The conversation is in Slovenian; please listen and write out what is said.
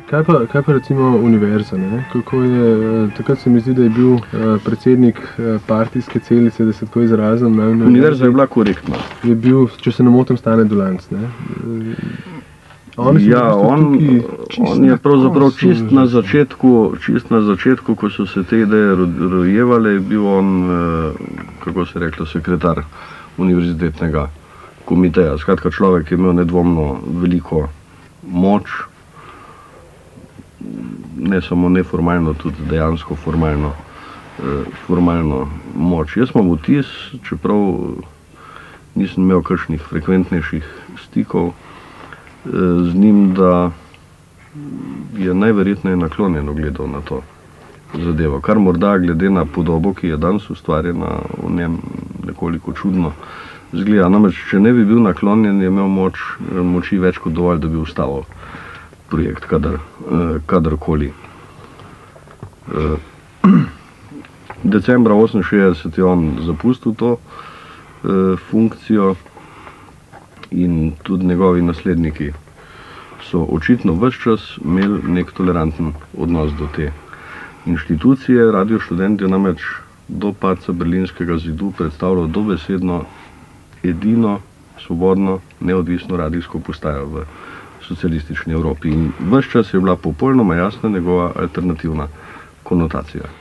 Kaj pa recimo univerza, ne? Kako je, takrat se mi zdi, da je bil predsednik partijske celice, da se tako izrazim. Univerza je bila korektna. Je bil, če se ne motim, Stane Dolanc, ne? On je pravzaprav čist na začetku, ko so se te ideje rojevale, je bil on, kako se reklo, sekretar univerzitetnega komiteja. Skratka, človek je imel nedvomno veliko moč, ne samo neformalno, tudi dejansko formalno moč. Jaz imam vtis, čeprav nisem imel kakšnih frekventnejših stikov z njim, da je najverjetneje naklonjeno gledal na to zadevo, kar morda glede na podobo, ki je danes ustvarjena v njem, nekoliko čudno zgleda. Namreč, če ne bi bil naklonjen, je imel moči več kot dovolj, da bi ustavil projekt, kadarkoli. Decembra 1968 je on zapustil to funkcijo in tudi njegovi nasledniki so očitno ves čas imeli nek toleranten odnos do te inštitucije. Radio Študent je namreč do padca Berlinskega zidu predstavljal dobesedno edino svobodno, neodvisno radijsko postajo v socialistični Evropi in ves čas je bila popolnoma jasna njegova alternativna konotacija.